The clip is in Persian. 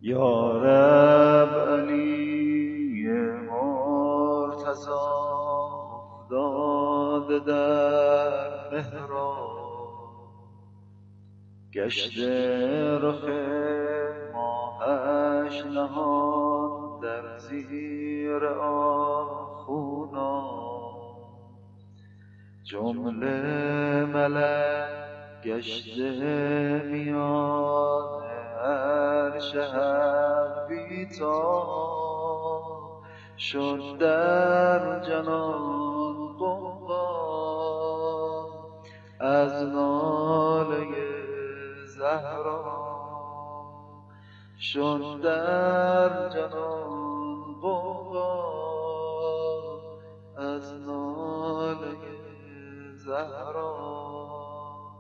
یا رب علی مرتضی افتاده در محراب، گشته رخ ماهش نهان در زیر آخونا، جمله ملک گشته میان عرش حق بی‌تاب، شد در جنان غوغا از ناله زهرا، شد در جنان غوغا از ناله زهرا.